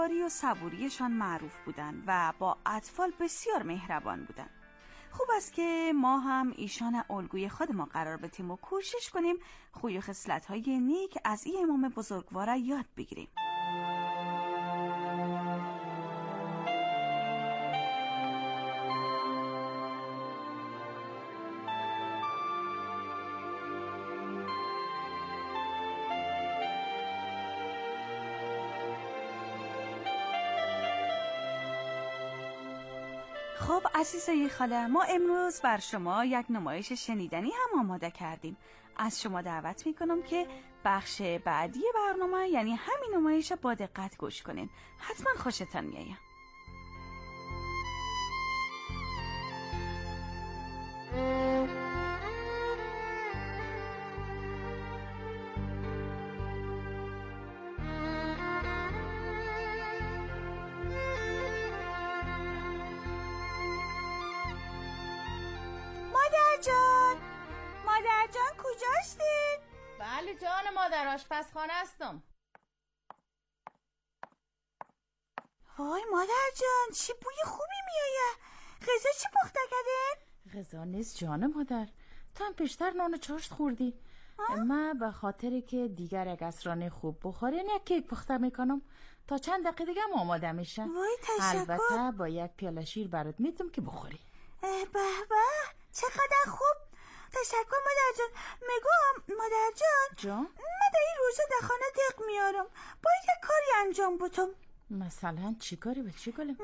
و صبوریشان معروف بودند و با اطفال بسیار مهربان بودند. خوب است که ما هم ایشان الگوی خود ما قرار بدیم و کوشش کنیم خوی و خصلت‌های نیک از این امام بزرگوار یاد بگیریم. خب عزیزای خاله، ما امروز بر شما یک نمایش شنیدنی هم آماده کردیم. از شما دعوت میکنم که بخش بعدی برنامه یعنی همین نمایش با دقت گوش کنین. حتما خوشتان میاد. مادر جان کجاشتین؟ بله جان مادر، آشپزخانه هستم. وای مادر جان چی بوی خوبی میآید. غذا چی پخته کردین؟ غذا نیست جان مادر، تو هم پیشتر نان و چاشت خوردی. من به خاطری که دیگر یک عصرانه خوب بخورین یک کیک پخته میکنم تا چند دقیقه دیگه هم آماده میشه. وای تشکر. البته با یک پیاله شیر برات میدم که بخوری. به به چقدر خوب. تشکر مادر جان. میگم مادر جان من در این روزا در خانه دق میارم، باید یک کاری انجام بدم. مثلا چی کاری به چی گلم؟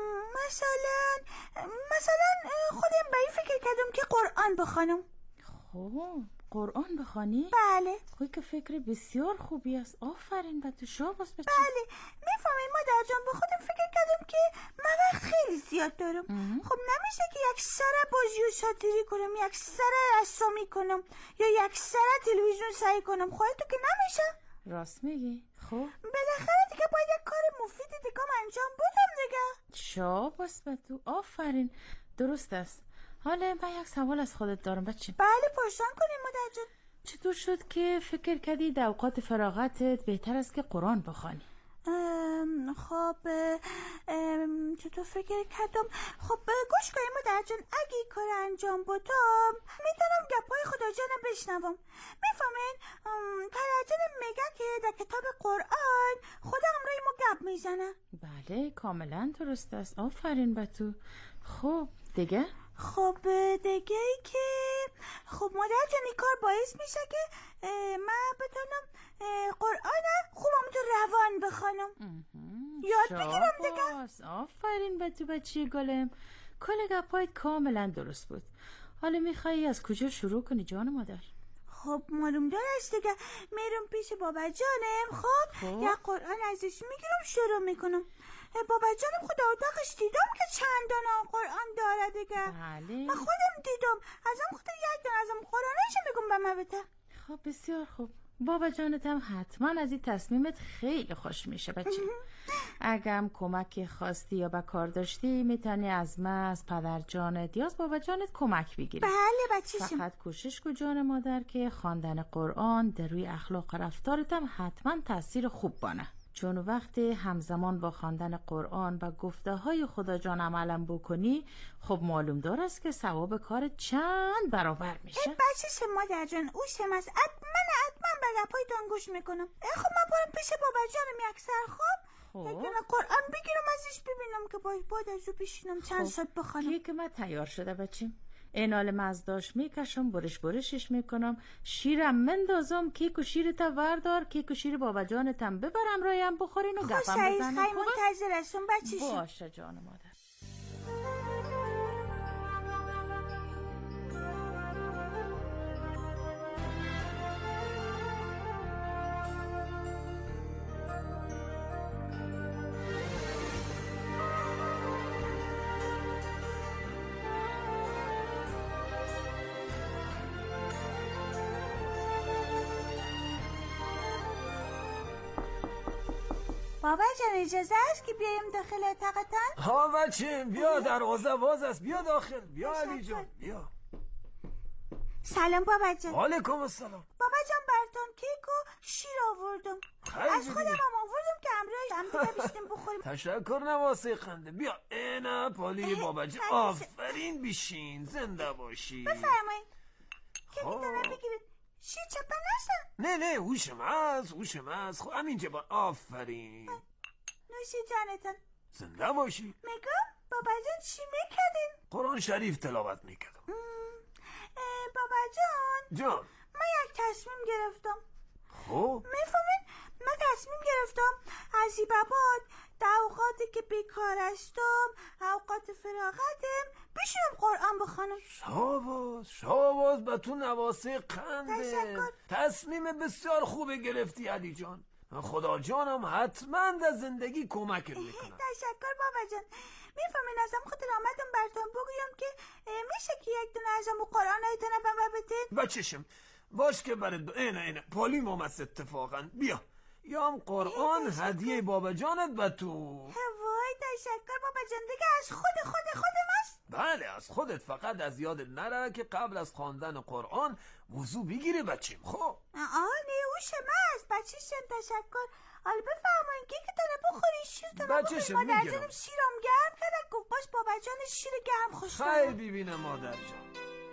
مثلا خودم به این فکر کردم که قرآن بخوانم. خب قرآن بخوانی؟ بله. خوی که فکر بسیار خوبی است. آفرین به تو شاباس بچه. بله میفهمین مادر جان، به خودم فکر کردم که من وقت خیلی زیاد دارم. خب نمیشه که یک سر بازی و ساتیری کنم، یک سر رسامی کنم یا یک سر تلویزیون سعی کنم. خواهی تو که نمیشه. راست میگی. خب بالاخره دیگه باید یک کار مفید دیگه انجام بدم دیگه. شاباس به تو. آفرین درست است. حالا من یک سوال از خودت دارم بچه. بله پرسان کنیم مادر جان. چطور شد که فکر کردی در اوقات فراغتت بهتر است که قرآن بخوانی؟ خب چطور فکر کردم؟ خب گوش کنیم مادر جان، اگه این کار انجام بدم میتونم گپای خدا جانم بشنوم. میفهمین پدر جانم میگه که در کتاب قرآن خدا همراه ما گپ میزنه. بله کاملا درست است. آفرین به تو. خب دیگه؟ خب دیگه ای که خب مادر جان این کار باعث میشه که من بتونم قرآن خوبم تو روان بخوانم، یاد بگیرم دیگه. آفرین به تو بچه گلم، کل گپایت کاملا درست بود. حالا میخوایی از کجا شروع کنی جان مادر؟ خب معلوم دارست دیگه، میرم پیش بابا جانم. خب یا قرآن ازش میگیرم شروع میکنم. بابا جانم خدا اتاقش دیدم که چند دانه قرآن داره دیگه. بله من خودم دیدم، ازم خودم یک دانه ازم قرآنش میگم به من بده. خب بسیار خوب. بابا جانت هم حتما از این تصمیمت خیلی خوش میشه بچه. اگرم کمک خواستی یا به کار داشتی میتونی از من، از پدر جانت یا از بابا جانت کمک بگیری. بله بچه‌شم. فقط کوشش کن جان مادر که خواندن قرآن در روی اخلاق و رفتارت هم حتما تاثیر خوب بانه، چون وقتی همزمان با خواندن قرآن و گفته های خدا جان عملم بکنی خب معلوم دار است که ثواب کار چند برابر میشه. بچه مادر جان او شمس حتما به گپایتون گوش میکنم. خب من برم پیش بابا جانم یک سر خوب یک دونه قرآن بگیرم ازش ببینم که باید ازو بشینم چند ساعت بخوانم. کیک من تیار شده بچه. اینال مزداش میکشم، برشش میکنم، شیرم مندازم، کیک و شیرتا وردار، کیک و شیر بابا جانتم ببرم رایم بخورین و گپم بزنیم. خیلی منتظرشم بچه‌شم. باشه جان مادر. بابا جان اجازه است که بیایم داخل اتاقتان؟ ها بچه بیا، دروازه باز است، بیا داخل. بیا علی جان بیا. سلام بابا جان. وعلیکم السلام. بابا جان براتون کیک و شیر آوردم. از خودم هم آوردم که همراه هم دیگه بیشتیم بخوریم. تشکر نواسه خنده. بیا اینا پالی باباجی. آفرین بیشین. زنده باشی. بفرمایید که میدونم بگیرید شیر چپن هستن. نه هوشم هست. خب همینجا با آفرین. نوشی جانتان. زنده باشی. میگم بابا جان چی میکردین؟ قرآن شریف تلاوت میکردم. بابا جان من یک تصمیم گرفتم. خب میفهمین؟ من تصمیم گرفتم از این بعد در اوقاتی که بیکار هستم، اوقات فراغتم، بشینم قرآن بخونم. شاباس به تو نواسه قنده. تشکر. تصمیم بسیار خوبه گرفتی علی جان. خدا جانم حتما در زندگی کمکت میکنم. تشکر بابا جان. میفهمین ازم خاطر آمدم براتون بگویم که میشه که یک دونه ازم قرآن هایتون به بتین؟ بچشم باش که برد اینه پالی مامست اتفاقا. بیا یام قرآن هدیه بابا جانت به تو. وای تشکر بابا جان. دیگه از خودم است؟ بله از خودت. فقط از یادت نره که قبل از خواندن قرآن وضو بگیری بچیم. خب نیوشم است بچشم. تشکر. حالا بفرمایید که تنه بخوری شیرتون بچشم مادر میگیرم. جانم شیرم گرم کرده. گفت باش بابا جان شیر گرم خوش خیر ببینم مادر جان.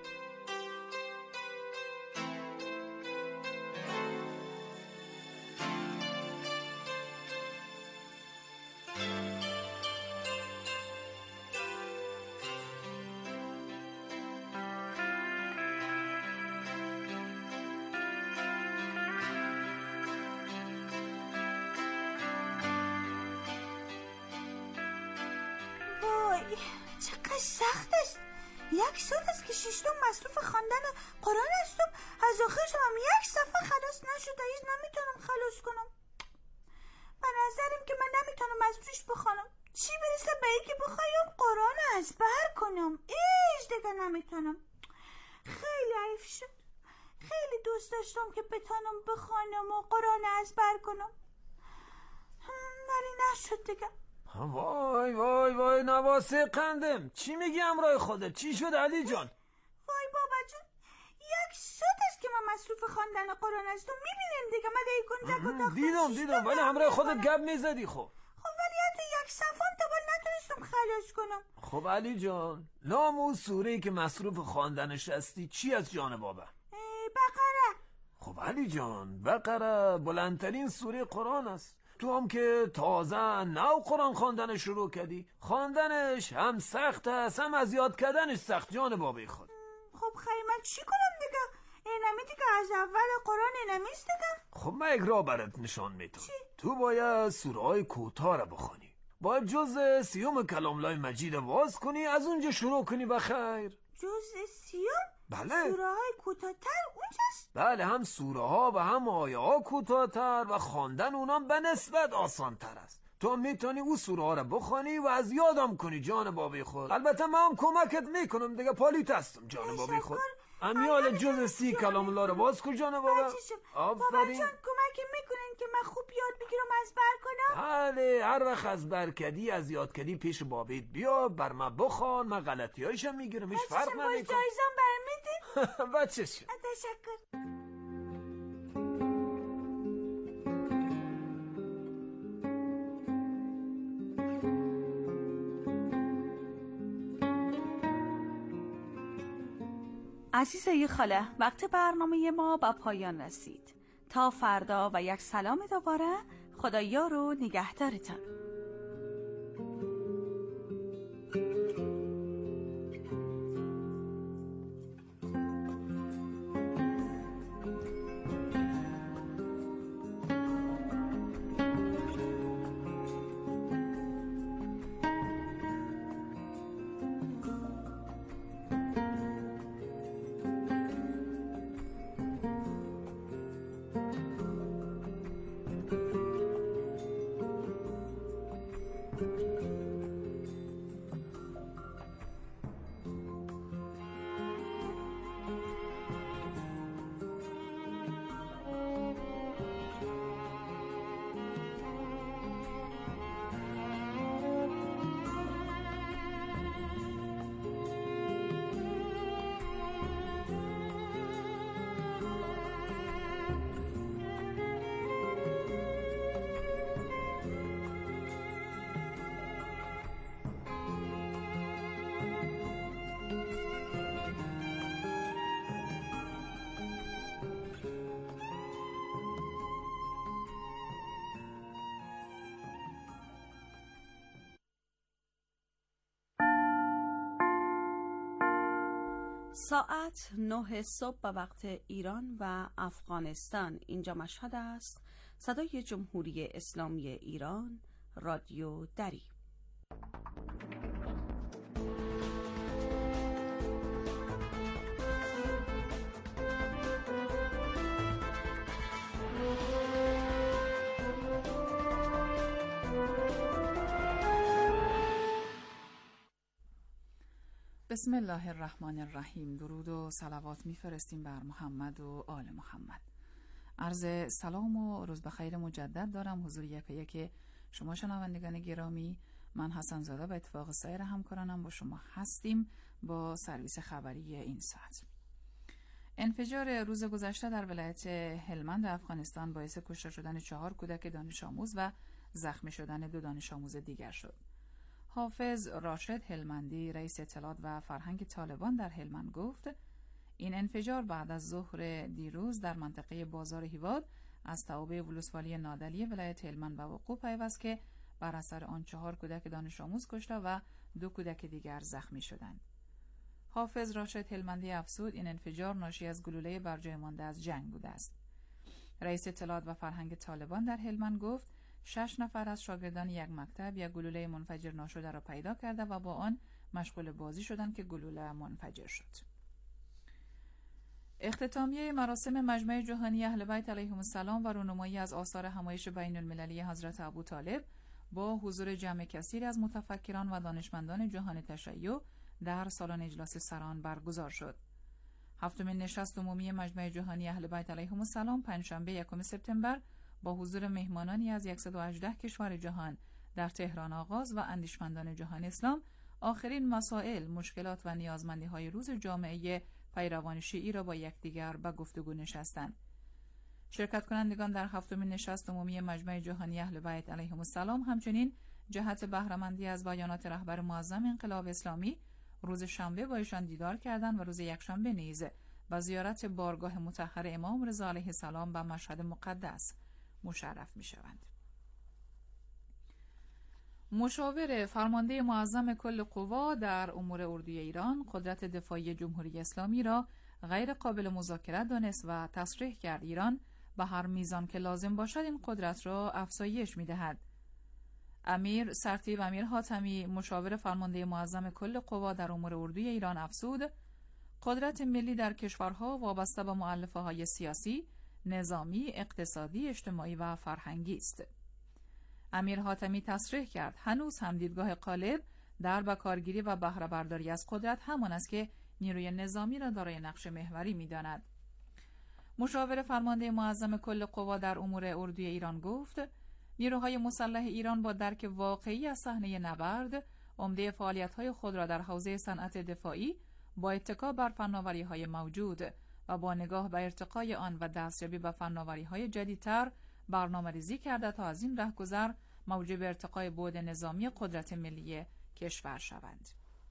چقدر سخت است. یک ساعت است که ششتم مصروف خواندن قرآن هستم. از آخرش هم یک صفحه خلاص نشده. هیچ نمیتونم خلاص کنم. به نظرم که من نمیتونم از توش بخوانم. چی برسه به این که بخوایم قرآن ازبر کنم. ایش دیگه نمیتونم. خیلی حیف شد. خیلی دوست داشتم که بتونم بخوانم و قرآن ازبر کنم، ولی نشد دیگه. وای نواسه قندم. چی میگی همراه خودت؟ چی شد علی جان؟ وای بابا جان یک ساعت است که من مصروف خواندن قرآن هستم. میبینیم دیگه من دیگه کنجک و دیدم ولی همراه خودت گپ میزدی. خب ولی حتی یک صفحه تا بال نتونستم خلاص کنم. خب علی جان نام اون سوره‌ای که مصروف خواندنش هستی چی از جان بابا؟ بقره. خب علی جان بقره بلندترین سوره قرآن است. تو هم که تازه نو قرآن خواندن شروع کردی، خواندنش هم سخت است هم از یاد کردنش سخت جان بابای خود. خب خیلی من چی کنم دیگه؟ اینمی دیگه از اول قرآن اینمیست دیگه. خب من یک راه برات نشان میدم. تو باید سوره های کوتاه را بخوانی. باید جز 30 کلام الله مجید باز کنی، از اونجا شروع کنی بخیر. جز 30؟ بله. سوره های کوتاه‌تر اونجاست؟ بله هم سوره ها و هم آیه ها کوتاه‌تر و خواندن اونام به نسبت آسان تر است. تو میتونی اون سوره ها را بخوانی و از یادم کنی جان بابی خود. البته من هم کمکت میکنم دیگه، پالیت هستم جان بابی خود. امیال جز 30 کلام الله را باز کن جان بابا. بابا جان کمک میکنین که من خوب یاد بگیرم از بر کنم؟ بله هر وقت از برکدی از یاد کردی پیش بابیت بیا بر من بخوان، من غلطیایشم میگیرم. هیچ فرق نمیکنه. باش جایزم برمیدی؟ بچه‌ش تشکر. عزیزای خاله وقت برنامه ما به پایان رسید. تا فردا و یک سلام دوباره. خدا یار و نگهدارتان. ساعت 9 صبح به وقت ایران و افغانستان. اینجا مشهد است. صدای جمهوری اسلامی ایران، رادیو دری. بسم الله الرحمن الرحیم. درود و صلوات میفرستیم بر محمد و آل محمد. عرض سلام و روز بخیر مجدد دارم حضور یک شما شنوندگان گرامی. من حسن زاده به اتفاق سایر همکارانم با شما هستیم با سرویس خبری این ساعت. انفجار روز گذشته در ولایت هلمند افغانستان باعث کشته شدن 4 کودک دانش آموز و زخمی شدن 2 دانش آموز دیگر شد. حافظ راشد هلمندی، رئیس اطلاعات و فرهنگ طالبان در هلمند گفت این انفجار بعد از ظهر دیروز در منطقه بازار هیواد از توابع ولسوالی نادلی ولایت هلمند به وقوع پیوست که بر اثر آن 4 کودک دانش آموز کشته و 2 کودک دیگر زخمی شدند. حافظ راشد هلمندی افزود این انفجار ناشی از گلوله بر جای مانده از جنگ بوده است. رئیس اطلاعات و فرهنگ طالبان در هلمند گفت 6 نفر از شاگردان یک مکتب یک گلوله منفجر ناشده را پیدا کرده و با آن مشغول بازی شدند که گلوله منفجر شد. اختتامیه مراسم مجمع جهانی اهل بیت علیهم السلام و رونمایی از آثار همایش بین المللی حضرت ابوطالب با حضور جمع کثیر از متفکران و دانشمندان جهان تشیع در سالن اجلاس سران برگزار شد. هفتمین نشست عمومی مجمع جهانی اهل بیت علیهم السلام پنجشنبه 1 سپتامبر با حضور مهمانانی از 118 کشور جهان در تهران آغاز و اندیشمندان جهان اسلام آخرین مسائل، مشکلات و نیازمندی‌های روز جامعه پیروان شیعی را با یکدیگر به گفتگو نشستند. شرکت کنندگان در هفتمین نشست عمومی مجمع جهانی اهل بیت علیهم السلام همچنین جهت بهره‌مندی از بیانات رهبر معظم انقلاب اسلامی روز شنبه با ایشان دیدار کردند و روز یکشنبه نیز با زیارت بارگاه مطهر امام رضا علیه السلام به مشهد مقدس مشرف می‌شوند. مشاور فرمانده معظم کل قوا در امور اردوی ایران قدرت دفاعی جمهوری اسلامی را غیر قابل مذاکره دانست و تصریح کرد ایران به هر میزان که لازم باشد این قدرت را افزایش می‌دهد. امیر سرتیپ امیر حاتمی مشاور فرمانده معظم کل قوا در امور اردوی ایران افزود قدرت ملی در کشورها وابسته به مؤلفه‌های سیاسی، نظامی، اقتصادی، اجتماعی و فرهنگی است. امیر حاتمی تصریح کرد هنوز هم دیدگاه غالب در بکارگیری و بهره برداری از قدرت همان است که نیروی نظامی را دارای نقش محوری می‌داند. مشاور فرمانده معظم کل قوا در امور اردوی ایران گفت نیروهای مسلح ایران با درک واقعی از صحنه نبرد عمده فعالیت‌های خود را در حوزه صنعت دفاعی با اتکا بر فناوری‌های موجود و با نگاه به ارتقای آن و دستیابی به فناوری‌های جدیدتر برنامه‌ریزی کرده تا از این رهگذر موجب ارتقای بعد نظامی قدرت ملی کشور شوند.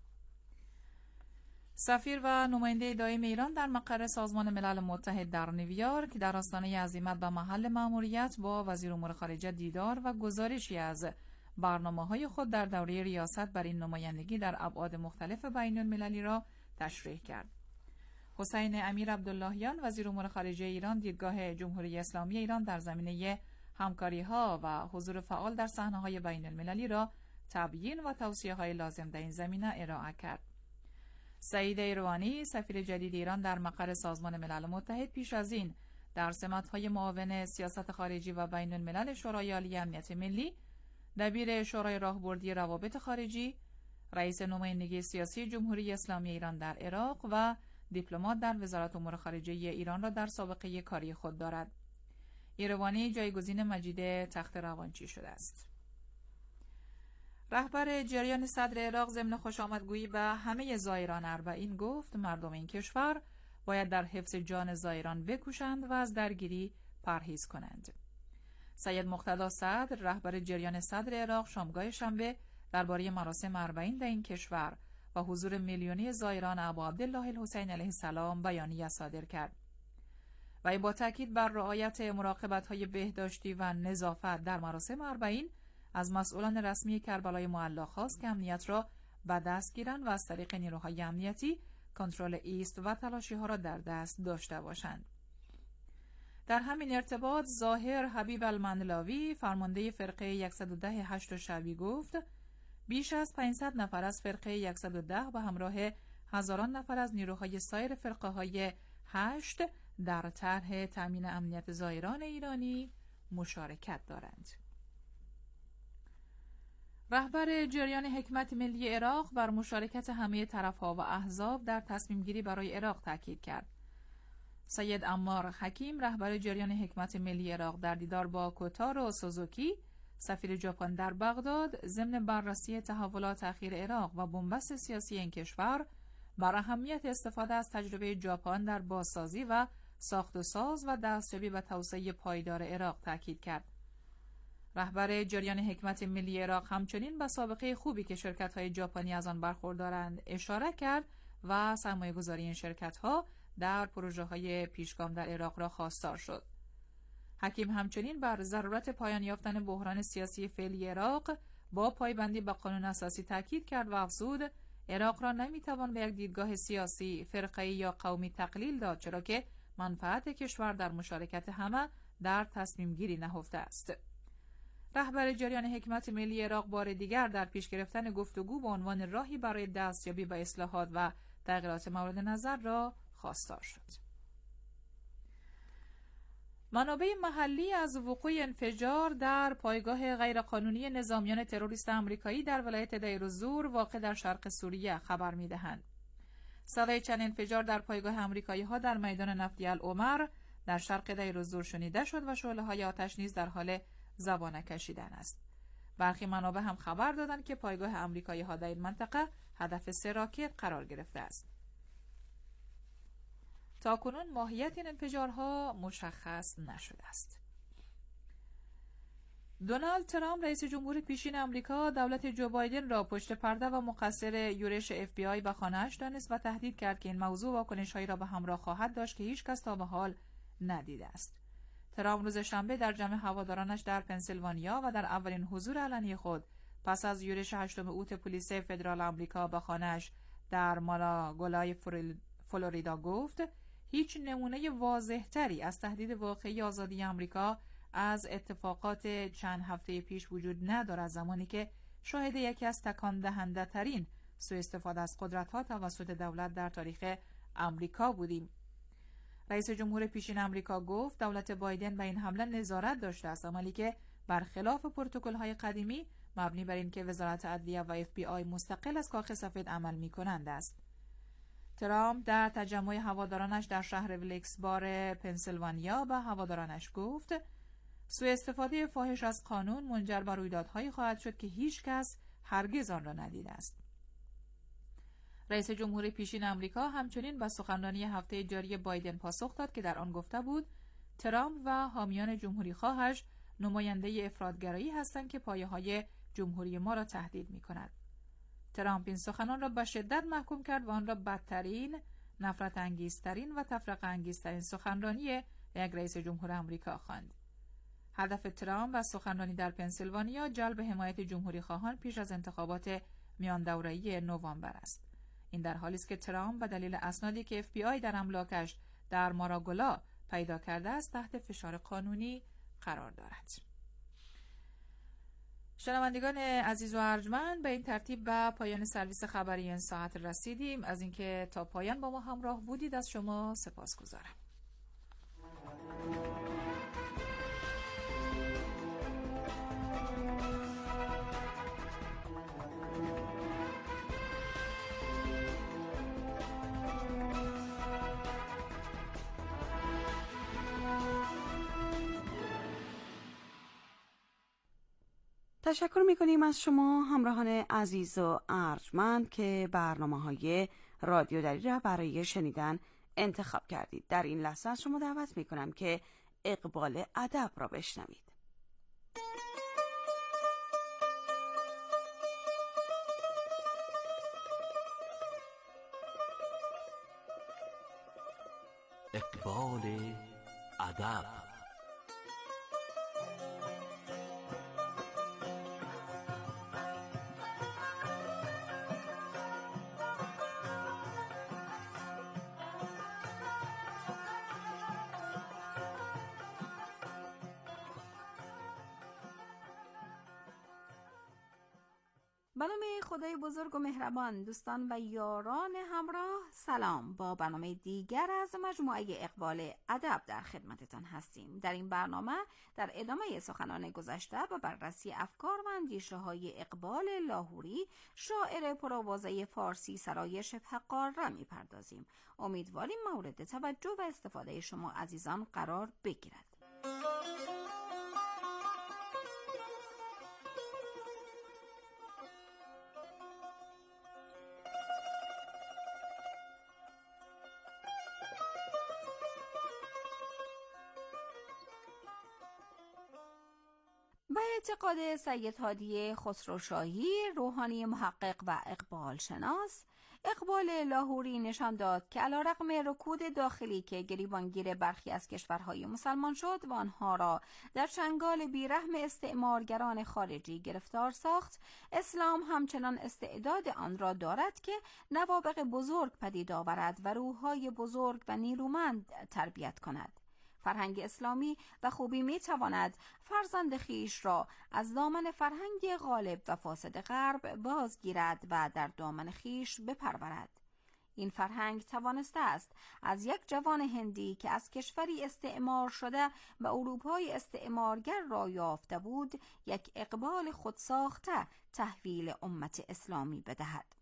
سفیر و نماینده دائم ایران در مقر سازمان ملل متحد در نیویورک در آستانه عزیمت به محل مأموریت با وزیر امور خارجه دیدار و گزارشی از برنامه‌های خود در دوره ریاست بر این نمایندگی در ابعاد مختلف بین المللی را تشریح کرد. حسین امیر عبداللهیان وزیر امور خارجه ایران دیدگاه جمهوری اسلامی ایران در زمینه همکاری‌ها و حضور فعال در صحنه‌های بین المللی را تبیین و توصیه‌های لازم در این زمینه ارائه کرد. سعید ایروانی سفیر جدید ایران در مقر سازمان ملل متحد پیش از این در سمت‌های معاون سیاست خارجی و بین الملل شورای عالی امنیت ملی، دبیر شورای راهبردی روابط خارجی، رئیس نمایندگی سیاسی جمهوری اسلامی ایران در عراق و دیپلمات در وزارت امور خارجه ایران را در سابقه کاری خود دارد. ایروانی جایگزین مجید تخت روانچی شده است. رهبر جریان صدر عراق ضمن خوشامدگویی به همه زائران اربعین گفت مردم این کشور باید در حفظ جان زائران بکوشند و از درگیری پرهیز کنند. سید مقتدا صدر رهبر جریان صدر عراق شامگاه شنبه درباره مراسم اربعین در این کشور و حضور میلیونی زائران ابا عبدالله الحسین علیه السلام بیانیه صادر کرد. و با تاکید بر رعایت مراقبت‌های بهداشتی و نظافت در مراسم اربعین از مسئولان رسمی کربلای معلی خواست که امنیت را به دست گیرند و از طریق نیروهای امنیتی کنترل ایست و تلاشی ها را در دست داشته باشند. در همین ارتباط ظاهر حبیب المندلاوی فرمانده فرقه 110 هشت شعبی گفت بیش از 500 نفر از فرقه 110 به همراه هزاران نفر از نیروهای سایر فرقه های 8 در طرح تامین امنیت زائران ایرانی مشارکت دارند. رهبر جریان حکمت ملی عراق بر مشارکت همه طرف‌ها و احزاب در تصمیم گیری برای عراق تاکید کرد. سید عمار حکیم رهبر جریان حکمت ملی عراق در دیدار با کوتارو سوزوکی سفیر ژاپن در بغداد ضمن بررسی تحولات اخیر عراق و بنبست سیاسی این کشور بر اهمیت استفاده از تجربه ژاپن در بازسازی و ساخت و ساز و دستیابی به توسعه پایدار عراق تاکید کرد. رهبر جریان حکمت ملی عراق همچنین به سابقه خوبی که شرکت‌های ژاپنی از آن برخوردارند اشاره کرد و سرمایه‌گذاری این شرکت‌ها در پروژه‌های پیشگام در عراق را خواستار شد. حکیم همچنین بر ضرورت پایان یافتن بحران سیاسی فعلی عراق با پایبندی به قانون اساسی تاکید کرد و افزود عراق را نمی‌توان به یک دیدگاه سیاسی، فرقه‌ای یا قومی تقلیل داد، چرا که منفعت کشور در مشارکت همه در تصمیم گیری نهفته است. رهبر جریان حکمت ملی عراق بار دیگر در پیش گرفتن گفتگو به عنوان راهی برای دستیابی به اصلاحات و تغییرات مورد نظر را خواستار شد. منابع محلی از وقوع انفجار در پایگاه غیرقانونی نظامیان تروریست آمریکایی در ولایت دیر الزور واقع در شرق سوریه خبر می‌دهند. صدای چند انفجار در پایگاه آمریکایی‌ها در میدان نفتی العمر در شرق دیر الزور شنیده شد و شعله‌های آتش نیز در حال زبانه کشیدن است. برخی منابع هم خبر دادند که پایگاه آمریکایی‌ها در این منطقه هدف 3 راکت قرار گرفته است. تاکنون ماهیت این انفجارها مشخص نشده است. دونالد ترامپ رئیس جمهور پیشین آمریکا دولت جو بایدن را پشت پرده و مقصر یورش FBI به خانه‌اش دانست و تهدید کرد که این موضوع واکنش‌هایی را به همراه خواهد داشت که هیچ کس تا به حال ندیده است. ترامپ روز شنبه در جمع هوادارانش در پنسیلوانیا و در اولین حضور علنی خود پس از یورش 8 اوت پلیس فدرال آمریکا به خانه‌اش در مالاگولای فلوریدا گفت هیچ نمونه واضح‌تری از تهدید واقعی آزادی آمریکا از اتفاقات چند هفته پیش وجود ندارد، زمانی که شاهد یکی از تکان دهنده ترین سوء استفاده از قدرت‌ها توسط دولت در تاریخ آمریکا بودیم. رئیس جمهور پیشین آمریکا گفت دولت بایدن به این حمله نظارت داشته است، عملی که برخلاف پروتکل‌های قدیمی مبنی بر اینکه وزارت عدلیه و FBI مستقل از کاخ سفید عمل می‌کنند است. ترامپ در تجمع هوادارانش در شهر ویلکس-بار پنسیلوانیا به هوادارانش گفت سوء استفاده فاحش از قانون منجر به رویدادهایی خواهد شد که هیچ کس هرگز آن را ندیده است. رئیس جمهور پیشین آمریکا همچنین به سخنرانی هفته جاری بایدن پاسخ داد که در آن گفته بود ترامپ و حامیان جمهوری خواهش نماینده افراطگرایی هستند که پایه‌های جمهوری ما را تهدید می‌کنند. ترامپ این سخنان را به شدت محکوم کرد و آن را بدترین، نفرت انگیزترین و تفرقه انگیزترین سخنرانی یک رئیس جمهور آمریکا خواند. هدف ترامپ از سخنرانی در پنسیلوانیا جلب حمایت جمهوری خواهان پیش از انتخابات میان دوره‌ای نوامبر است. این در حالی است که ترامپ به دلیل اسنادی که FBI در املاکش در ماراگولا پیدا کرده است تحت فشار قانونی قرار دارد. شنوندگان عزیز و ارجمند، به این ترتیب به پایان سرویس خبری این ساعت رسیدیم. از اینکه تا پایان با ما همراه بودید از شما سپاسگزارم. تشکر می‌کنیم از شما همراهان عزیز و ارجمند که برنامه‌های رادیو دری را برای شنیدن انتخاب کردید. در این لحظه از شما دعوت می‌کنم که اقبال ادب را بشنوید. اقبال ادب. به نام خدای بزرگ و مهربان، دوستان و یاران همراه، سلام. با برنامه دیگر از مجموعه اقبال ادب در خدمتتان هستیم. در این برنامه در ادامه سخنان گذشته و بررسی افکار و اندیشه های اقبال لاهوری، شاعر پرآوازه فارسی سرای شبه قاره میپردازیم. امیدواریم مورد توجه و استفاده شما عزیزان قرار بگیرد. به اعتقاد سید هادی خسروشاهی، روحانی محقق و اقبال شناس، اقبال لاهوری نشان داد که علیرغم رکود داخلی که گریبانگیر برخی از کشورهای مسلمان شد و آنها را در چنگال بیرحم استعمارگران خارجی گرفتار ساخت، اسلام همچنان استعداد آن را دارد که نوابغ بزرگ پدید آورد و روح‌های بزرگ و نیرومند تربیت کند. فرهنگ اسلامی به خوبی میتواند فرزند خیش را از دامن فرهنگ غالب و فاسد غرب بازگیرد و در دامن خیش بپرورد. این فرهنگ توانسته است از یک جوان هندی که از کشوری استعمار شده و اروپای استعمارگر را یافته بود، یک اقبال خودساخته تحویل امت اسلامی بدهد.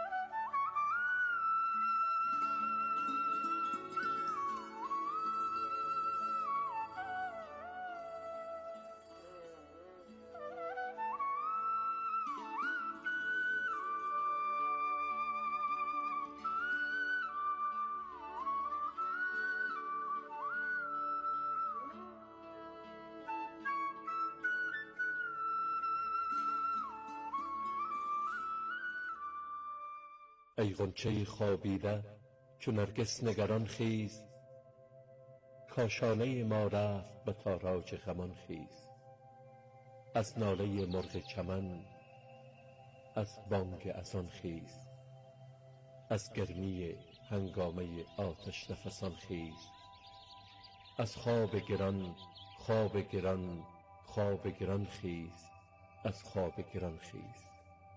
ای غنچه خوابیده چو نرگس نگران خیز، کاشانه ما رفت به تاراج غمان خیز. از ناله مرغ چمن، از بانگ اذان خیز، از گرمی هنگامه آتش نفسان خیز. از خواب گران، خواب گران، خواب گران خیز، از خواب گران خیز.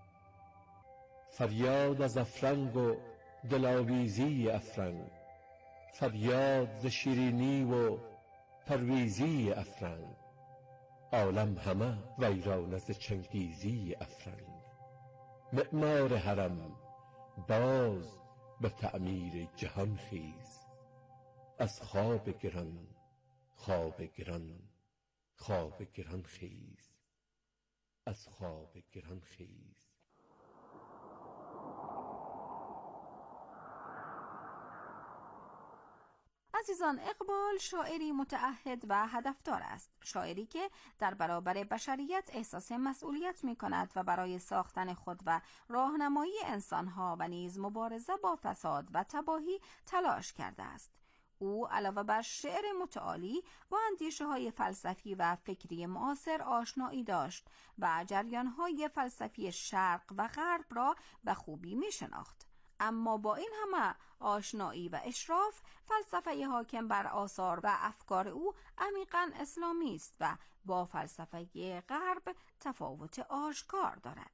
فریاد از افرنگ و دلاویزی افرنگ، فریاد ز شیرینی و پرویزی افرنگ. عالم همه ویران از چنگیزی افرنگ. معمار حرم باز به تعمیر جهان خیز. از خواب گران، خواب گران، خواب گران خیز، از خواب گران خیز. عزیزان، اقبال شاعری متعهد و هدفدار است، شاعری که در برابر بشریت احساس مسئولیت می کند و برای ساختن خود و راهنمایی انسانها و نیز مبارزه با فساد و تباهی تلاش کرده است. او علاوه بر شعر متعالی با اندیشه‌های فلسفی و فکری معاصر آشنایی داشت و جریان‌های فلسفی شرق و غرب را به خوبی می شناخت. اما با این همه آشنایی و اشراف، فلسفه حاکم بر آثار و افکار او عمیقاً اسلامی است و با فلسفه غرب تفاوت آشکار دارد.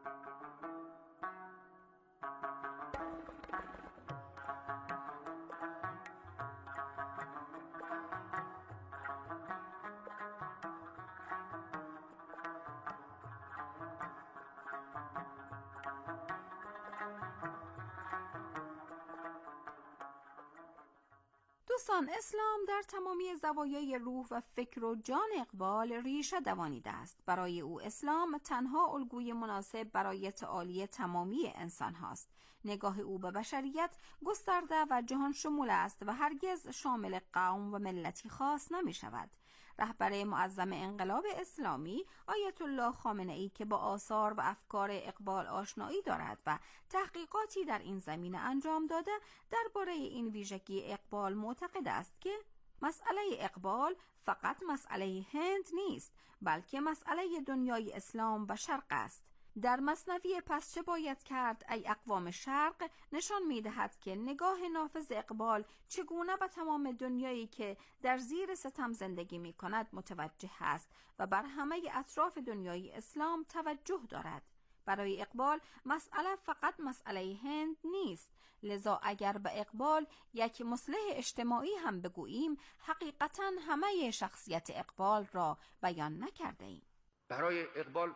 دوستان، اسلام در تمامی زوایای روح و فکر و جان اقبال ریشه دوانیده است. برای او اسلام تنها الگوی مناسب برای تعالی تمامی انسان هاست. نگاه او به بشریت گسترده و جهان شمول است و هرگز شامل قوم و ملتی خاص نمی شود. رهبر معظم انقلاب اسلامی آیت الله خامنه‌ای که با آثار و افکار اقبال آشنایی دارد و تحقیقاتی در این زمینه انجام داده، درباره این ویژگی اقبال معتقد است که مسئله اقبال فقط مسئله هند نیست، بلکه مسئله دنیای اسلام و شرق است. در مثنوی پس چه باید کرد ای اقوام شرق نشان می‌دهد که نگاه نافذ اقبال چگونه به تمام دنیایی که در زیر ستم زندگی می‌کند متوجه است و بر همه اطراف دنیای اسلام توجه دارد. برای اقبال مسئله فقط مسئله هند نیست، لذا اگر به اقبال یک مصلح اجتماعی هم بگوییم حقیقتاً همه شخصیت اقبال را بیان نکرده ایم. برای اقبال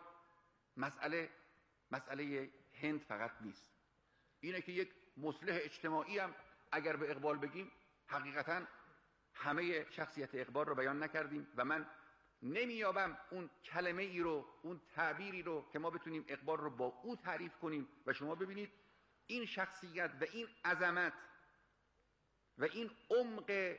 مسئله هند فقط نیست، اینه که یک مصلح اجتماعی هم اگر به اقبال بگیم حقیقتاً همه شخصیت اقبال رو بیان نکردیم و من نمیابم اون کلمه ای رو، اون تعبیری رو که ما بتونیم اقبال رو با او تعریف کنیم و شما ببینید این شخصیت و این عظمت و این عمق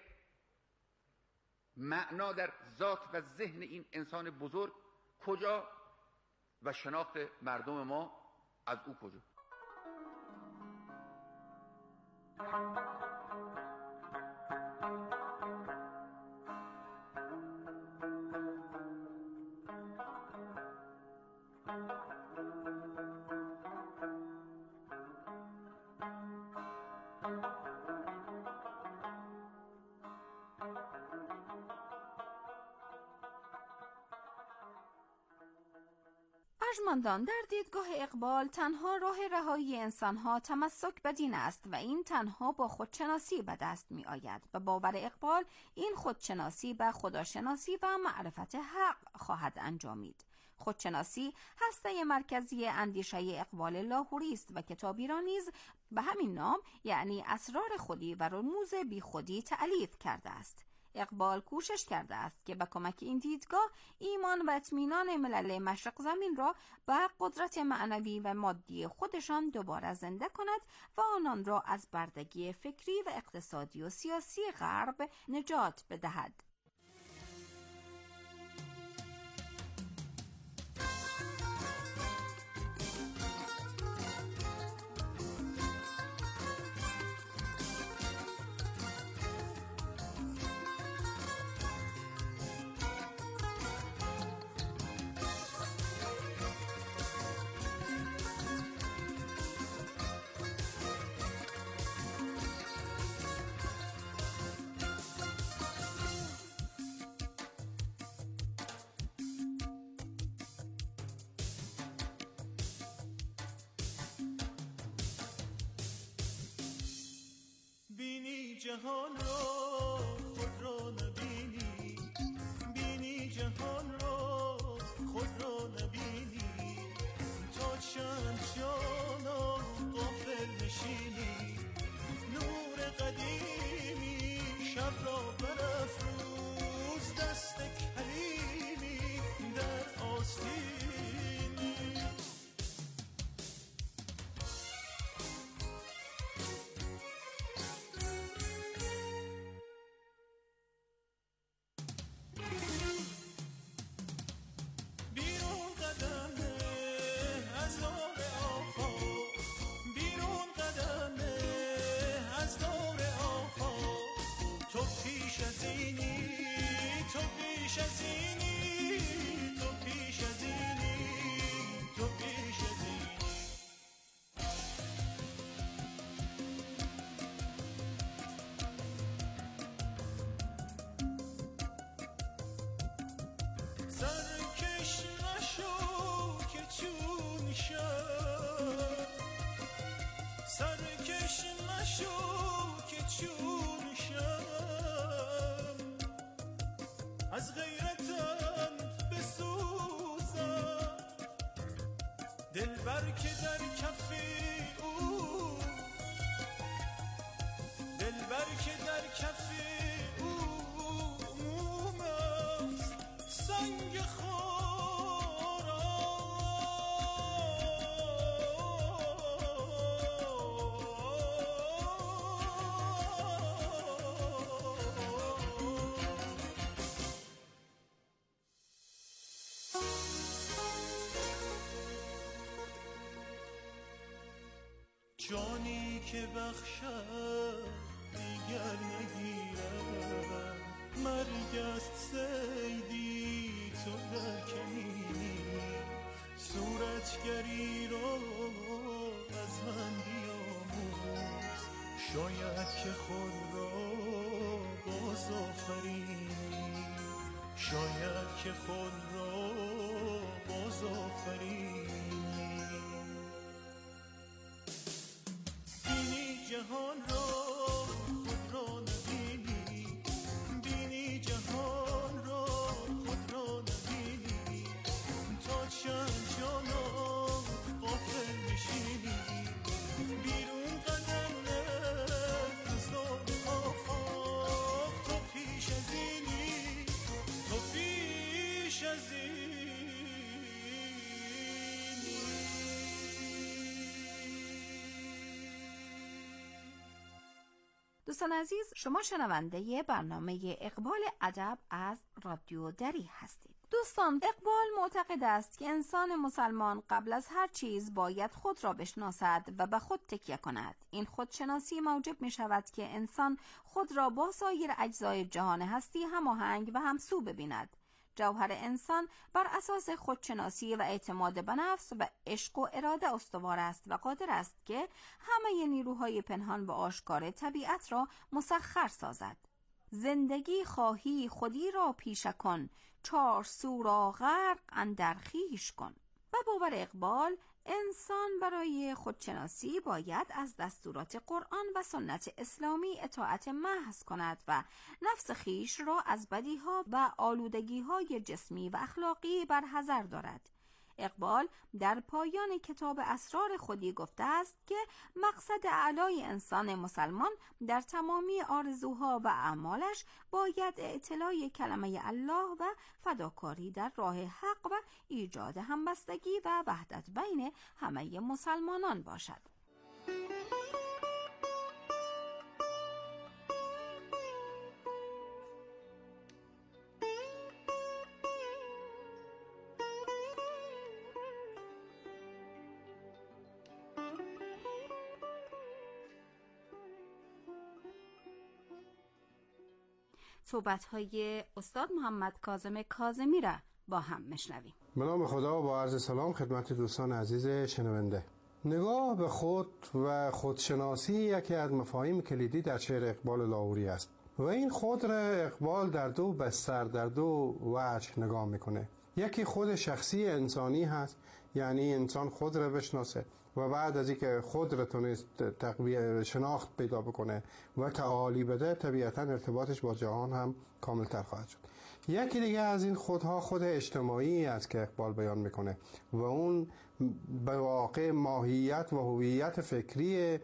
معنا در ذات و ذهن این انسان بزرگ کجا و شناخت مردم ما از او کجا. ارجمندان، در دیدگاه اقبال تنها راه رهایی انسانها تمسک به دین است و این تنها با خودشناسی به دست می آید. به باور اقبال این خودشناسی به خداشناسی و معرفت حق خواهد انجامید. خودشناسی هسته مرکزی اندیشه اقبال لاهوری است و کتابی را نیز به همین نام یعنی اسرار خودی و رموز بی خودی تألیف کرده است. اقبال کوشش کرده است که با کمک این دیدگاه ایمان و اطمینان ملل مشرق زمین را به قدرت معنوی و مادی خودشان دوباره زنده کند و آنان را از بردگی فکری و اقتصادی و سیاسی غرب نجات بدهد. بینی جهان را خود را نبینی، بینی جهان را خود را نبینی، تا چند جانا غافل نشینی، نور قدیمی شب را برافروز، دست کلیمی در آستینی. سرکش نشو که چون شد، سرکش نشو که چون شد، از غیرتم بسوزم، دلبر که در کف او، دلبر که در کف سنگ خورا. جانی که بخشد دیگر نگیرد، مرگ است صیدی تو در کمینی، صورتگری رو از من بیاموز، شاید که خود را باز آفرینی، شاید که خود را باز آفرینی. جهان را خود را نبینی، بینی جهان را خود را نبینی، تا چند جانا غافل میشینی، بیرون قدم نه فضای آفاق، تو پیش از اینی، تو پیش از اینی. دوستان عزیز، شما شنونده برنامه اقبال ادب از رادیو دری هستید. دوستان، اقبال معتقد است که انسان مسلمان قبل از هر چیز باید خود را بشناسد و به خود تکیه کند. این خودشناسی موجب می شود که انسان خود را با سایر اجزای جهان هستی هماهنگ و همسو ببیند. جوهر انسان بر اساس خودشناسی و اعتماد به نفس و عشق و اراده استوار است و قادر است که همه نیروهای پنهان و آشکار طبیعت را مسخر سازد. زندگی خواهی خودی را پیشه کن، چار سو را غرق اندر خویش کن. و باور اقبال، انسان برای خودشناسی باید از دستورات قرآن و سنت اسلامی اطاعت محض کند و نفس خیش را از بدیها و آلودگی‌های جسمی و اخلاقی برحذر دارد. اقبال در پایان کتاب اسرار خودی گفته است که مقصد اعلای انسان مسلمان در تمامی آرزوها و اعمالش باید اعتلای کلمه الله و فداکاری در راه حق و ایجاد همبستگی و وحدت بین همه مسلمانان باشد. صحبت‌های استاد محمد کاظم کاظمی را با هم میشنویم. به نام خدا و با عرض سلام خدمت دوستان عزیز شنونده. نگاه به خود و خودشناسی یکی از مفاهیم کلیدی در شعر اقبال لاهوری است و این خود را اقبال در دو بستر، در دو وجه نگاه میکنه. یکی خود شخصی انسانی هست، یعنی انسان خود را بشناسه و بعد از اینکه خود را تونست تقویت شناخت پیدا بکنه و تعالی بده، طبیعتا ارتباطش با جهان هم کاملتر خواهد شد. یکی دیگه از این خودها خود اجتماعی است که اقبال بیان میکنه و اون به واقع ماهیت و هویت فکری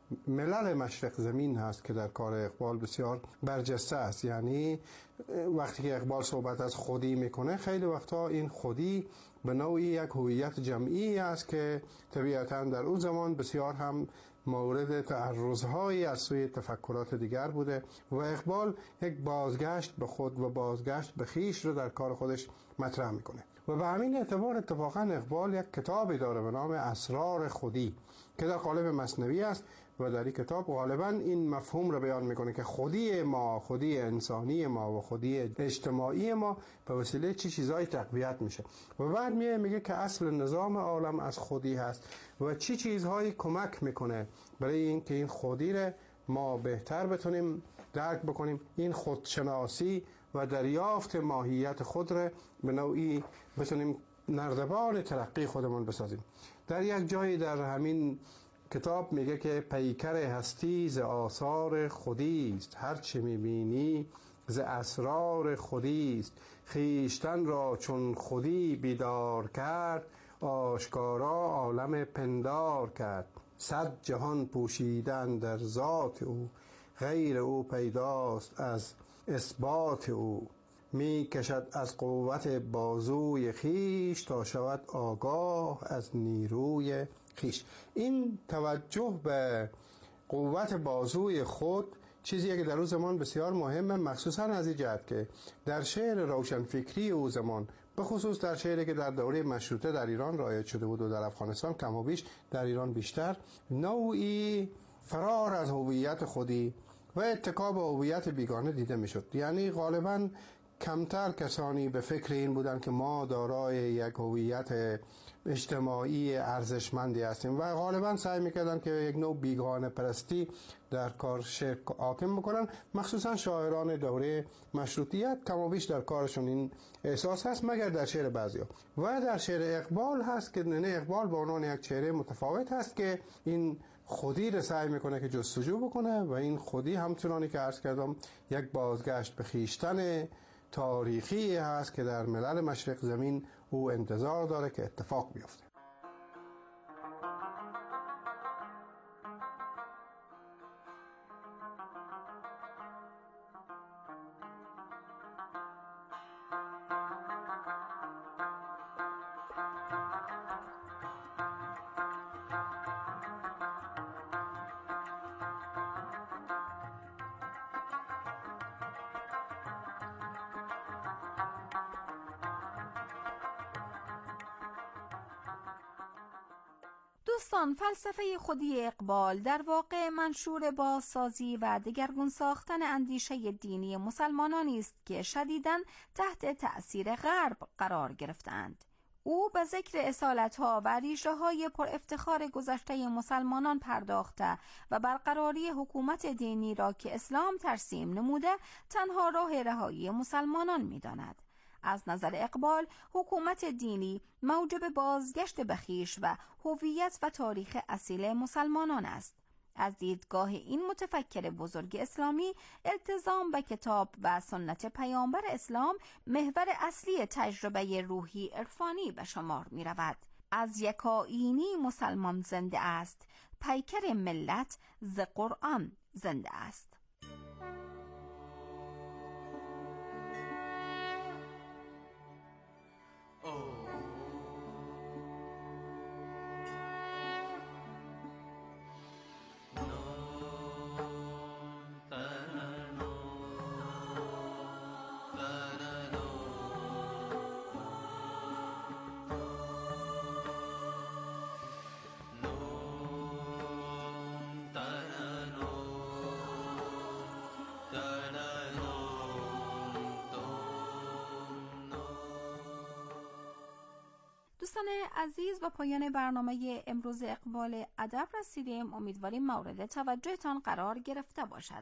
ملل مشرق زمین هست که در کار اقبال بسیار برجسته است. یعنی وقتی که اقبال صحبت از خودی میکنه، خیلی وقتا این خودی به نوعی یک هویت جمعی است که طبیعتا در اون زمان بسیار هم مورد تعرض‌هایی از سوی تفکرات دیگر بوده و اقبال یک بازگشت به خود و بازگشت به خویش رو در کار خودش مطرح میکنه و به همین اعتبار اتفاقا اقبال یک کتابی داره به نام اسرار خودی که در قالب مثنوی است و در این کتاب غالبا این مفهوم رو بیان میکنه که خودی ما، خودی انسانی ما و خودی اجتماعی ما به وسیله چی چیزای تقویت میشه و بعد میگه که اصل نظام عالم از خودی هست و چی چیزهایی کمک میکنه برای اینکه این خودی رو ما بهتر بتونیم درک بکنیم، این خودشناسی و دریافت ماهیت خود رو به نوعی بتونیم نردبان ترقی خودمون بسازیم. در یک جایی در همین کتاب میگه که پیکر هستی ز آثار خودی است، هر چه میبینی ز اسرار خودی است، خویشتن را چون خودی بیدار کرد، آشکارا عالم پندار کرد. صد جهان پوشیدن در ذات او، غیر او پیداست از اثبات او. می کشد از قوت بازوی خیش، تا شود آگاه از نیروی خیش. این توجه به قوت بازوی خود چیزیه که در اون زمان بسیار مهمه، مخصوصا از این جهت که در شعر روشنفکری او زمان، به خصوص در شعری که در دوره مشروطه در ایران رایج شده بود و در افغانستان کم و بیش، در ایران بیشتر، نوعی فرار از هویت خودی و اتکا به هویت بیگانه دیده میشد. یعنی غالباً کمتر کسانی به فکر این بودن که ما دارای یک هویت اجتماعی ارزشمندی هستیم و غالبا سعی میکردن که یک نوع بیگانه پرستی در کار شعر حاکم میکنن. مخصوصا شاعران دوره مشروطیت کمابیش در کارشون این احساس هست، مگر در شعر بعضیا. و در شعر اقبال هست که اقبال به عنوان یک شعر متفاوت هست که این خودی رو سعی میکنه که جستجو بکنه و این خودی همچنانی که عرض کردم یک بازگشت به خویشتن تاریخی هست که در ملل مشرق زمین او انتظار داره که اتفاق بیفته. دوستان، فلسفه خودی اقبال در واقع منشور بازسازی و دگرگون ساختن اندیشه دینی مسلمانانی است که شدیداً تحت تأثیر غرب قرار گرفتند. او به ذکر اصالت‌ها و ریشه‌های پر افتخار گذشته مسلمانان پرداخته و برقراری حکومت دینی را که اسلام ترسیم نموده تنها راه رهایی مسلمانان می‌داند. از نظر اقبال حکومت دینی موجب بازگشت به خویش و هویت و تاریخ اصیل مسلمانان است. از دیدگاه این متفکر بزرگ اسلامی التزام به کتاب و سنت پیامبر اسلام محور اصلی تجربه روحی عرفانی به شمار می رود. از یکایینی مسلمان زنده است، پیکر ملت ز قرآن زنده است. دوستان عزیز، با پایان برنامه امروز اقبال ادب رسیدیم. امیدواریم مورد توجهتان قرار گرفته باشد.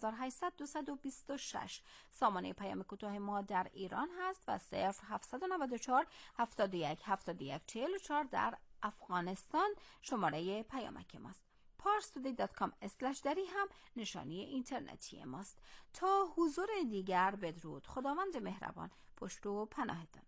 3800 سامانه پیام کوتاه ما در ایران هست و 0794 71 71 44 در افغانستان شماره پیامک ماست. parstoday.com/dari هم نشانی اینترنتی ماست. تا حضور دیگر بدرود. خداوند مهربان پشت و پناهتان.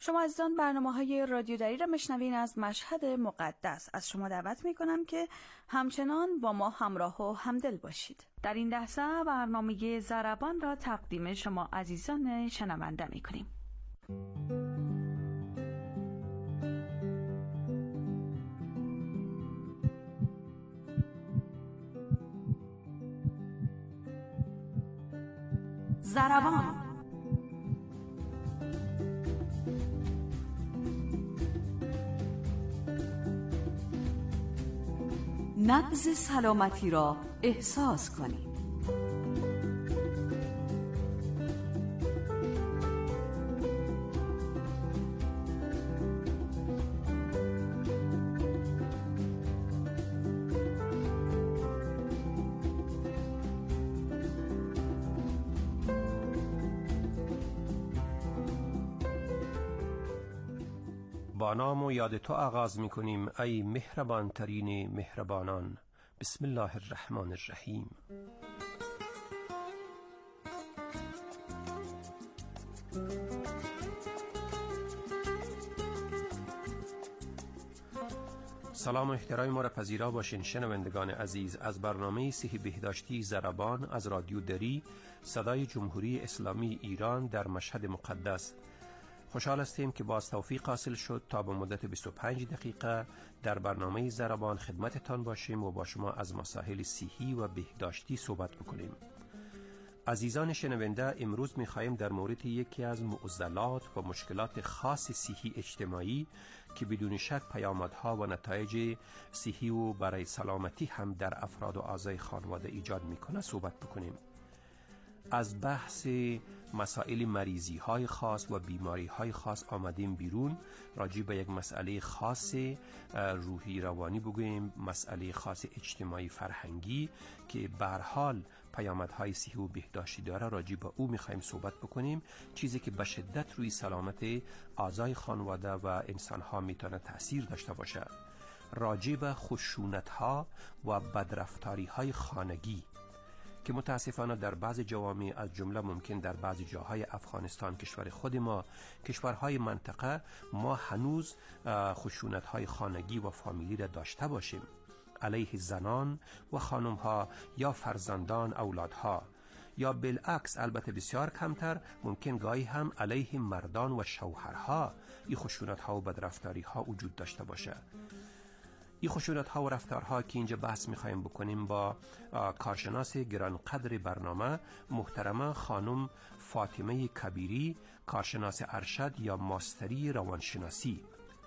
شما عزیزان برنامه‌های رادیو دری را میشنوین از مشهد مقدس. از شما دعوت میکنم که همچنان با ما همراه و همدل باشید. در این لحظه برنامه ضربان را تقدیم شما عزیزان شنونده میکنیم. ضربان. نبض سلامتی را احساس کنید. با نام و یاد تو آغاز می کنیم ای مهربان ترین مهربانان. بسم الله الرحمن الرحیم. سلام و احترام ما را پذیرا باشین شنوندگان عزیز از برنامه صحی بهداشتی ضربان از رادیو دری صدای جمهوری اسلامی ایران در مشهد مقدس. خوشحال هستیم که باز توفیق حاصل شد تا به مدت 25 دقیقه در برنامه ضربان خدمتتان باشیم و با شما از مسائل صحی و بهداشتی صحبت بکنیم. عزیزان شنونده، امروز می‌خواهیم در مورد یکی از معضلات و مشکلات خاص صحی اجتماعی که بدون شک پیامدها و نتایج صحی و برای سلامتی هم در افراد و اعضای خانواده ایجاد می‌کنه صحبت بکنیم. از بحث مسائل مریضی های خاص و بیماری های خاص آمدیم بیرون، راجع به یک مسئله خاص روحی روانی بگوییم، مسئله خاص اجتماعی فرهنگی که به هر حال پیامدهای صحی و بهداشتی داره، راجع به او میخوایم صحبت بکنیم. چیزی که به شدت روی سلامت اعضای خانواده و انسان ها میتونه تأثیر داشته باشه. راجع به خشونت ها و بدرفتاری های خانگی که متاسفانه در بعض جوامع از جمله ممکن در بعض جاهای افغانستان کشور خود ما، کشورهای منطقه، ما هنوز خشونت‌های خانگی و فامیلی را داشته باشیم علیه زنان و خانم‌ها یا فرزندان اولادها، یا بالعکس البته بسیار کمتر ممکن گاهی هم علیه مردان و شوهرها این خشونت‌ها و بدرفتاری‌ها وجود داشته باشه. این خشونت‌ها و رفتارها که اینجا بحث می‌خوایم بکنیم با کارشناس گرانقدر برنامه محترمه خانم فاطمه کبیری، کارشناس ارشد یا ماستری روانشناسی.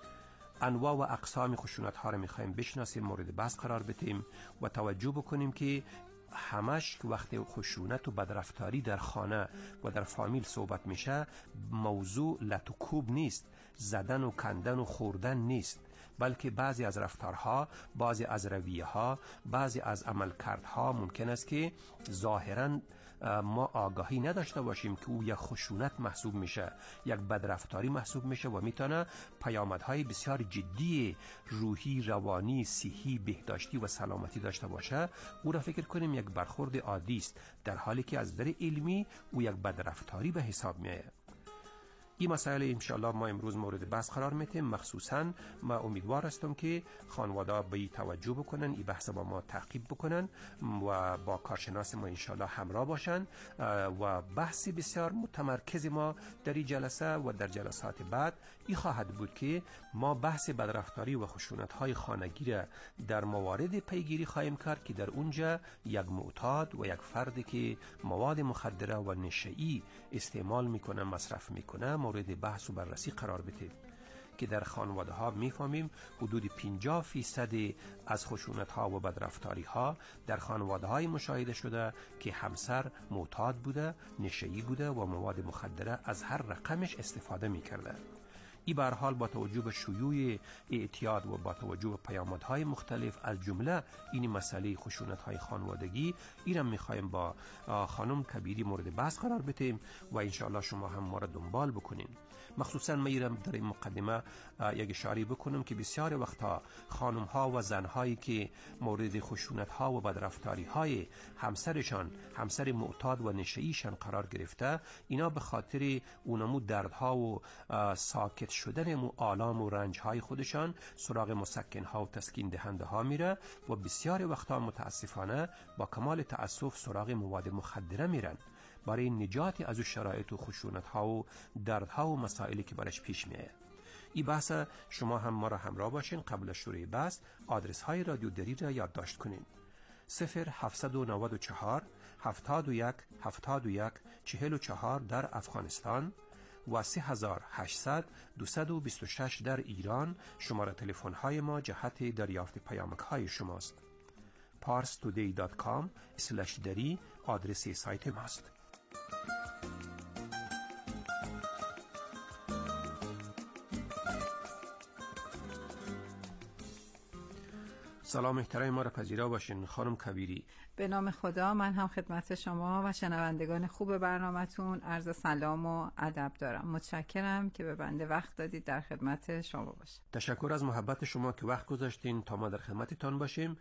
انواع و اقسام خشونت‌ها را می‌خوایم بشناسیم، مورد بحث قرار بدیم و توجه بکنیم که همش که وقت خشونت و بدرفتاری در خانه و در فامیل صحبت میشه، موضوع لطوکوب نیست، زدن و کندن و خوردن نیست، بلکه بعضی از رفتارها، بعضی از رویه‌ها، بعضی از عملکردها ممکن است که ظاهراً ما آگاهی نداشته باشیم که او یک خشونت محسوب میشه، یک بدرفتاری محسوب میشه و میتونه پیامدهای بسیار جدی روحی، روانی، صحی، بهداشتی و سلامتی داشته باشه. او را فکر کنیم یک برخورد عادی است، در حالی که از نظر علمی او یک بدرفتاری به حساب میاد. این مسائل انشاءالله ما امروز مورد بحث قرار میدیم. مخصوصا ما امیدوار هستم که خانواده به این توجه بکنن، این بحث با ما تعقیب بکنن و با کارشناس ما انشاءالله همراه باشن و بحث بسیار متمرکز ما در این جلسه و در جلسات بعد این خواهد بود که ما بحث بدرفتاری و خشونت‌های خانگی را در موارد پیگیری خواهیم کرد که در اونجا یک معتاد و یک فردی که مواد مخدره و نشئی استعمال میکنه، مصرف میکنه، مورد بحث و بررسی قرار بده که در خانواده ها میفهمیم حدود 50% از خشونت ها و بدرفتاری ها در خانواده های مشاهده شده که همسر معتاد بوده، نشئی بوده و مواد مخدره از هر رقمش استفاده میکرده. این به هر حال با توجه به شیوع اعتیاد و با توجه به پیامدهای مختلف از جمله این مسئله خشونت‌های خانوادگی، اینم می‌خوایم با خانم کبیری مورد بحث قرار بدیم و انشاءالله شما هم ما را دنبال بکنین. مخصوصا میرم در این مقدمه یک اشاره بکنم که بسیار وقتا خانم ها و زن هایی که مورد خشونت ها و بدرفتاری های همسرشان، همسر معتاد و نشئیشان قرار گرفته، اینا به خاطر اونمو دردها و ساکت شدن آلام و رنج های خودشان سراغ مسکن ها و تسکین دهنده ها میره و بسیار وقتا متاسفانه با کمال تأسف سراغ مواد مخدره میرن برای نجات از شرایط و خشونت ها و دردها و مسائلی که برش پیش میاد. این بحث شما هم ما را همراه باشین. قبل از شروع بحث آدرس های رادیو دری را یادداشت کنین: 0794 71 71 44 در افغانستان و 3800 226 در ایران. شماره تلفن های ما جهت دریافت پیامک های شماست. parstoday.com/dari آدرس سایت ماست. سلام محترم ما را پذیرا باشین خانم کبیری. به نام خدا، من هم خدمت شما و شنوندگان خوب برنامه‌تون عرض سلام و ادب دارم. متشکرم که به بنده وقت دادید در خدمت شما باشم. تشکر از محبت شما که وقت گذاشتین تا ما در خدمتتان باشیم.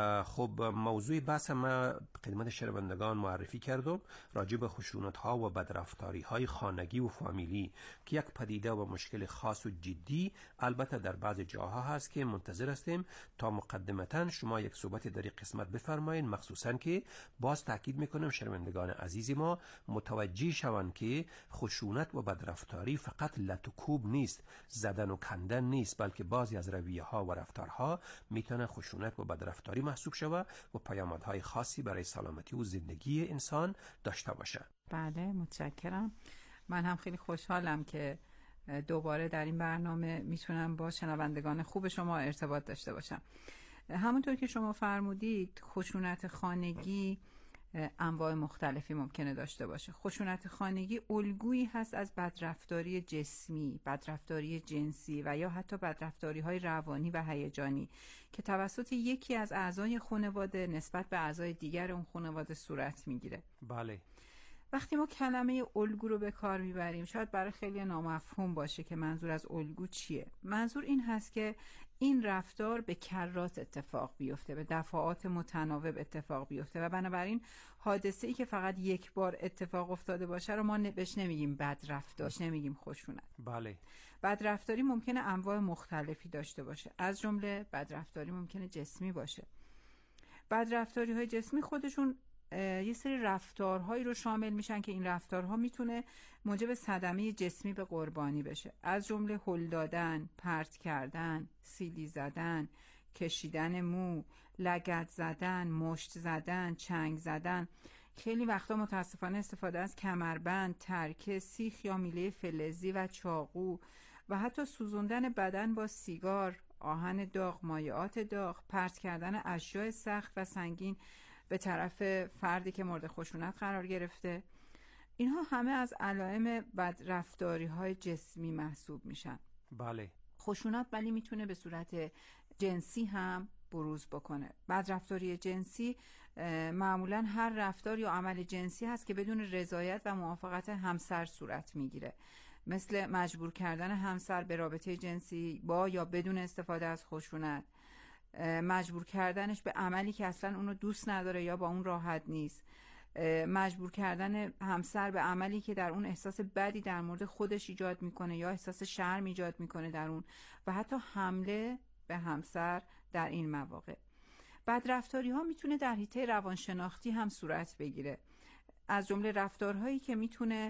خب موضوع بحث ما خدمت شنوندگان معرفی کردم راجع به خشونت‌ها و بدرفتاری‌های خانگی و فامیلی که یک پدیده و مشکل خاص و جدی البته در بعض جاها هست که منتظر هستیم تا مقدمتاً شما یک صحبت در این قسمت بفرمایید، مخصوصاً که باز تاکید میکنم شنوندگان عزیزی ما متوجه شوند که خشونت و بدرفتاری فقط لط و کوب نیست، زدن و کندن نیست، بلکه بعضی از رویه ها و رفتارها میتونه خشونت و بدرفتاری محسوب شود و پیامدهای خاصی برای سلامتی و زندگی انسان داشته باشه. بله متشکرم. من هم خیلی خوشحالم که دوباره در این برنامه میتونم با شنوندگان خوب شما ارتباط داشته باشم. همونطور که شما فرمودید خشونت خانگی انواع مختلفی ممکنه داشته باشه. خشونت خانگی الگویی هست از بدرفتاری جسمی، بدرفتاری جنسی و یا حتی بدرفتاری های روانی و هیجانی که توسط یکی از اعضای خانواده نسبت به اعضای دیگر اون خانواده صورت میگیره. بله. وقتی ما کلمه الگو رو به کار میبریم شاید برای خیلی نامفهوم باشه که منظور از الگو چیه. منظور این هست که این رفتار به کرات اتفاق بیفته، به دفعات متناوب اتفاق بیفته و بنابراین حادثه‌ای که فقط یک بار اتفاق افتاده باشه رو ما بهش نمیگیم بدرفتار، نمیگیم خشونت. بله. بدرفتاری ممکنه انواع مختلفی داشته باشه، از جمله بدرفتاری ممکنه جسمی باشه. بدرفتاری‌های جسمی خودشون یه سری رفتارهایی رو شامل میشن که این رفتارها میتونه موجب صدمه جسمی به قربانی بشه، از جمله هل دادن، پرت کردن، سیلی زدن، کشیدن مو، لگد زدن، مشت زدن، چنگ زدن. خیلی وقتا متاسفانه استفاده از کمربند، ترکه، سیخ یا میله فلزی و چاقو و حتی سوزوندن بدن با سیگار، آهن داغ، مایعات داغ، پرت کردن اشیاء سخت و سنگین به طرف فردی که مورد خشونت قرار گرفته. اینها همه از علائم بدرفتاری‌های جسمی محسوب میشن. بله. خشونت ولی میتونه به صورت جنسی هم بروز بکنه. بدرفتاری جنسی معمولا هر رفتار یا عمل جنسی هست که بدون رضایت و موافقت همسر صورت میگیره، مثل مجبور کردن همسر به رابطه جنسی با یا بدون استفاده از خشونت، مجبور کردنش به عملی که اصلا اونو دوست نداره یا با اون راحت نیست، مجبور کردن همسر به عملی که در اون احساس بدی در مورد خودش ایجاد میکنه یا احساس شرم ایجاد میکنه در اون، و حتی حمله به همسر در این مواقع. بدرفتاری ها میتونه در حیطه روانشناختی هم صورت بگیره، از جمله رفتارهایی که میتونه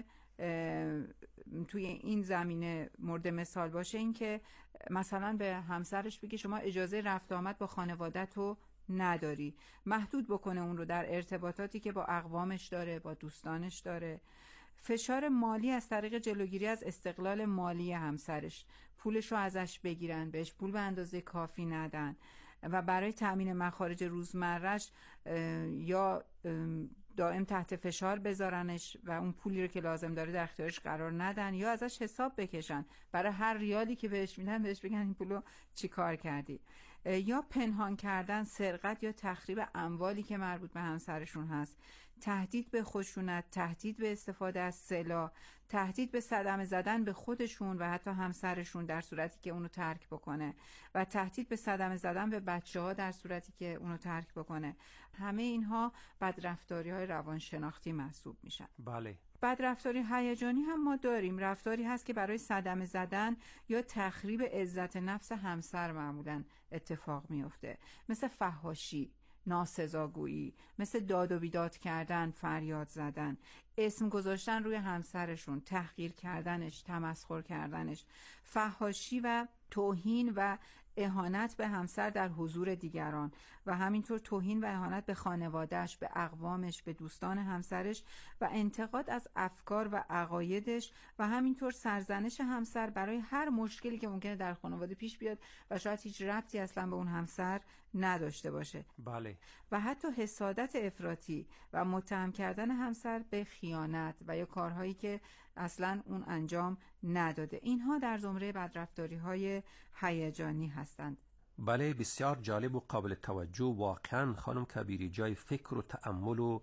توی این زمینه مورد مثال باشه این که مثلا به همسرش بگه شما اجازه رفت آمد با خانوادت رو نداری، محدود بکنه اون رو در ارتباطاتی که با اقوامش داره، با دوستانش داره. فشار مالی از طریق جلوگیری از استقلال مالی همسرش، پولش رو ازش بگیرن، بهش پول به اندازه کافی ندن و برای تأمین مخارج روزمره‌اش یا دائم تحت فشار بذارنش و اون پولی رو که لازم داره در اختیارش قرار ندن یا ازش حساب بکشن، برای هر ریالی که بهش میدن بهش بگن این پولو چی کار کردی، یا پنهان کردن، سرقت یا تخریب اموالی که مربوط به همسرشون هست، تهدید به خشونت، تهدید به استفاده از سلاح، تهدید به صدمه زدن به خودشون و حتی همسرشون در صورتی که اونو ترک بکنه و تهدید به صدمه زدن به بچه‌ها در صورتی که اونو ترک بکنه. همه اینها بدرفتاری‌های روانشناختی محسوب میشن. بله. بدرفتاری هیجانی هم ما داریم. رفتاری هست که برای صدمه زدن یا تخریب عزت نفس همسر معمولاً اتفاق میفته، مثل فحاشی، ناسزاگویی، مثل داد و بیداد کردن، فریاد زدن، اسم گذاشتن روی همسرشون، تحقیر کردنش، تمسخر کردنش، فحاشی و توهین و اهانت به همسر در حضور دیگران و همینطور توهین و اهانت به خانوادهش، به اقوامش، به دوستان همسرش و انتقاد از افکار و عقایدش و همینطور سرزنش همسر برای هر مشکلی که ممکنه در خانواده پیش بیاد و شاید هیچ ربطی اصلا به اون همسر نداشته باشه. بله. و حتی حسادت افراطی و متهم کردن همسر به خیانت و یا کارهایی که اصلا اون انجام نداده. اینها در زمره بدرفتاری‌های هیجانی هستند. بله، بسیار جالب و قابل توجه. واقعا خانم کبیری جای فکر و تأمل و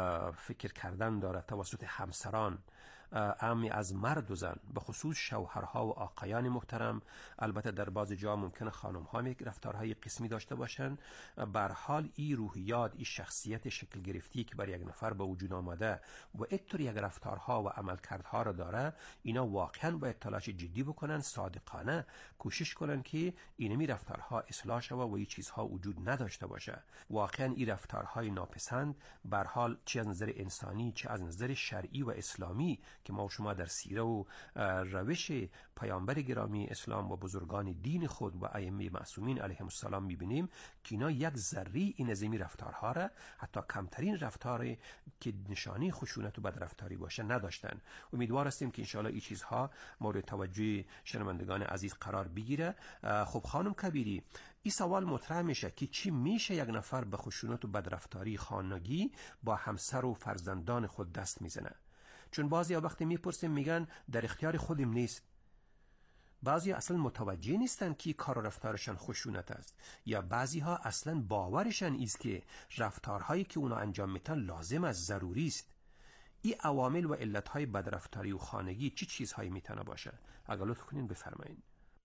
فکر کردن دارد توسط همسران، امی از مرد و زن، به خصوص شوهرها و آقایان محترم. البته در بعض جا ممکنه خانم‌ها یک رفتارهای قسمی داشته باشن. به هر حال این روحیات، این شخصیت شکل گرفتی که بر یک نفر به وجود آمده و اینطور یک رفتارها و عملکردها را داره، اینا واقعا باید تلاش جدی بکنن، صادقانه کوشش کنن که اینمی رفتارها اصلاح شود و این چیزها وجود نداشته باشه. واقعا این رفتارهای ناپسند به هر حال چه از نظر انسانی چه از نظر شرعی و اسلامی که ما و شما در سیره و روش پیامبر گرامی اسلام و بزرگان دین خود و ائمه معصومین علیهم السلام میبینیم که اینا یک ذره این نظامی رفتارها را، حتی کمترین رفتاری که نشانی خشونت و بدرفتاری باشه، نداشتن. امیدوار هستیم که انشاءالله این چیزها مورد توجه شنوندگان عزیز قرار بگیره. خب خانم کبیری، این سوال مطرح میشه که چی میشه یک نفر به خشونت و بدرفتاری خانگی با همسر و فرزندان خود دست میزنه؟ چون بعضی وقتی میپرسیم میگن در اختیار خودم نیست. بعضی اصلا متوجه نیستن که کار و رفتارشان خشونت است، یا بعضی ها اصلا باورشان است که رفتارهایی که اونا انجام میتن لازم است، ضروری است. این عوامل و علتهای بدرفتاری و خانگی چی چیزهایی میتونه باشه؟ اگر لطف کنین بفرمایید.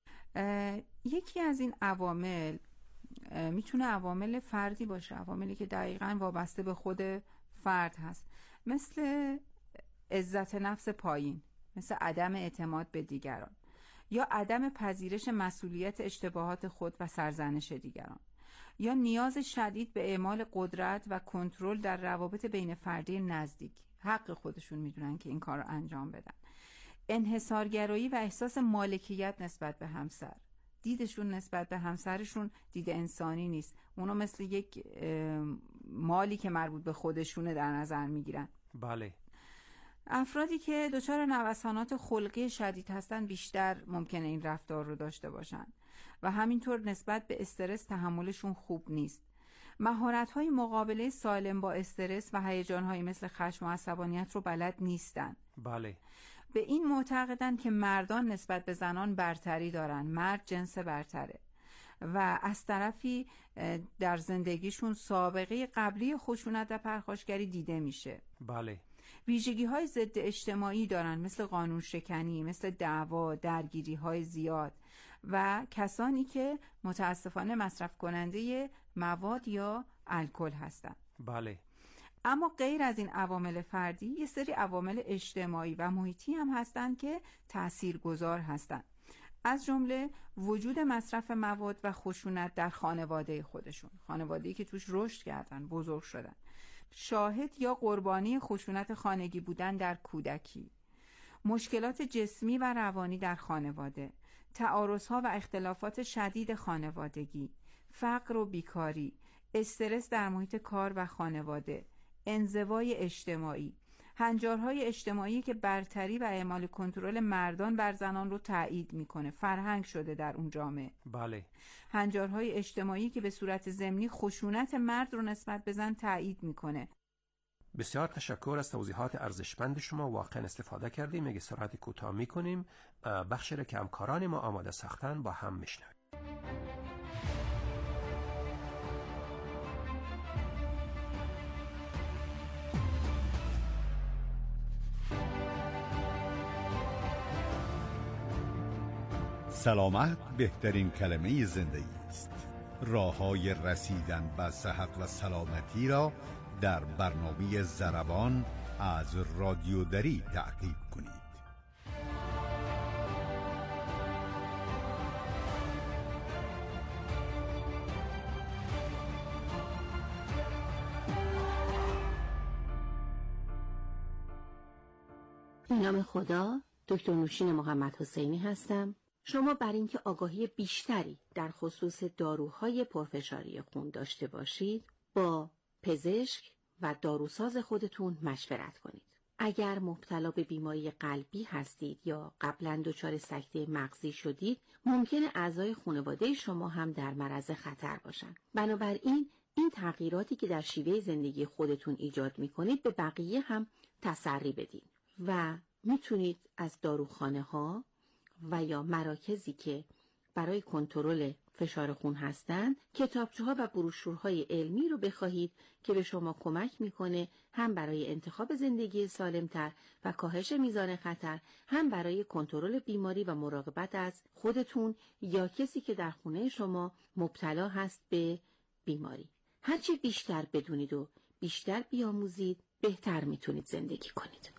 یکی از این عوامل میتونه عوامل فردی باشه، عواملی که دقیقاً وابسته به خود فرد هست، مثل عزت نفس پایین، مثل عدم اعتماد به دیگران یا عدم پذیرش مسئولیت اشتباهات خود و سرزنش دیگران، یا نیاز شدید به اعمال قدرت و کنترل در روابط بین فردی نزدیک. حق خودشون میدونن که این کار رو انجام بدن. انحصارگرایی و احساس مالکیت نسبت به همسر. دیدشون نسبت به همسرشون دید انسانی نیست، اونو مثل یک مالی که مربوط به خودشونه در نظر میگیرن. بله. افرادی که دچار نوسانات خلقی شدید هستن بیشتر ممکنه این رفتار رو داشته باشن و همینطور نسبت به استرس تحملشون خوب نیست. مهارت‌های مقابله سالم با استرس و هیجان‌هایی مثل خشم و عصبانیت رو بلد نیستن. بله. به این معتقدن که مردان نسبت به زنان برتری دارن، مرد جنس برتره و از طرفی در زندگیشون سابقه قبلی خشونت و پرخاشگری دیده میشه. بله. ویژگی‌های ضد اجتماعی دارن، مثل قانون شکنی، مثل دعوا، درگیری‌های زیاد و کسانی که متاسفانه مصرف کننده مواد یا الکل هستن. بله. اما غیر از این عوامل فردی، یه سری عوامل اجتماعی و محیطی هم هستن که تاثیرگذار هستن، از جمله وجود مصرف مواد و خشونت در خانواده خودشون، خانواده‌ای که توش رشد کردن، بزرگ شدن، شاهد یا قربانی خشونت خانگی بودن در کودکی، مشکلات جسمی و روانی در خانواده، تعارض‌ها و اختلافات شدید خانوادگی، فقر و بیکاری، استرس در محیط کار و خانواده، انزوای اجتماعی، هنجارهای اجتماعی که برتری و اعمال کنترل مردان بر زنان رو تایید میکنه، فرهنگ شده در اون جامعه. بله. هنجارهای اجتماعی که به صورت ضمنی خشونت مرد رو نسبت به زن تایید میکنه. بسیار تشکر از توضیحات ارزشمند شما، واقعا استفاده کردیم. یک استراحت کوتاه میکنیم، بخشی را که همکاران ما آماده ساختن با هم میشنویم. سلامت بهترین کلمه زندگی است. راه‌های رسیدن به صحت و سلامتی را در برنامه ضربان از رادیو دری تعقیب کنید. به نام خدا، دکتر نوشین محمد حسینی هستم. شما برای اینکه آگاهی بیشتری در خصوص داروهای پرفشاری خون داشته باشید، با پزشک و داروساز خودتون مشورت کنید. اگر مبتلا به بیماری قلبی هستید یا قبلا دچار سکته مغزی شدید، ممکنه اعضای خانواده شما هم در معرض خطر باشن. بنابراین این تغییراتی که در شیوه زندگی خودتون ایجاد میکنید به بقیه هم تسری بدین و میتونید از داروخانه‌ها و یا مراکزی که برای کنترل فشار خون هستند کتابچه‌ها و بروشورهای علمی رو بخواهید که به شما کمک میکنه هم برای انتخاب زندگی سالمتر و کاهش میزان خطر، هم برای کنترل بیماری و مراقبت از خودتون یا کسی که در خونه شما مبتلا هست به بیماری. هرچی بیشتر بدونید و بیشتر بیاموزید، بهتر میتونید زندگی کنید.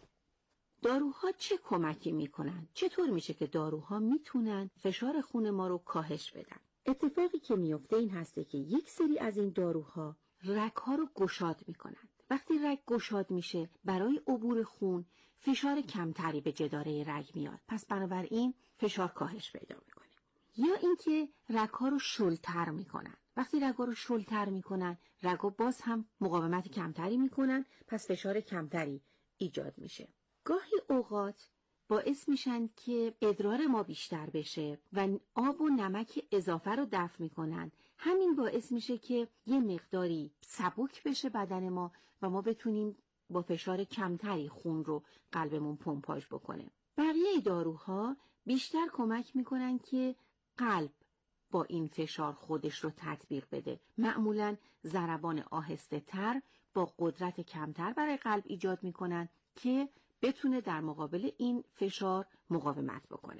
داروها چه کمکی میکنن؟ چطور میشه که داروها میتونن فشار خون ما رو کاهش بدن؟ اتفاقی که میفته این هسته که یک سری از این داروها رگ‌ها رو گشاد میکنن. وقتی رگ گشاد میشه، برای عبور خون فشار کمتری به جداره رگ میاد. پس بنابراین فشار کاهش پیدا میکنه. یا اینکه رگ‌ها رو شل‌تر میکنن. وقتی رگ‌ها رو شل‌تر میکنن، رگ‌ها باز هم مقاومت کمتری میکنن، پس فشار کمتری ایجاد میشه. گاهی اوقات باعث میشن که ادرار ما بیشتر بشه و آب و نمک اضافه رو دفع میکنن. همین باعث میشه که یه مقداری سبک بشه بدن ما و ما بتونیم با فشار کمتری خون رو قلبمون پمپاژ بکنه. بقیه داروها بیشتر کمک میکنن که قلب با این فشار خودش رو تطبیق بده. معمولاً ضربان آهسته تر با قدرت کمتر برای قلب ایجاد میکنن که بتونه در مقابل این فشار مقاومت بکنه.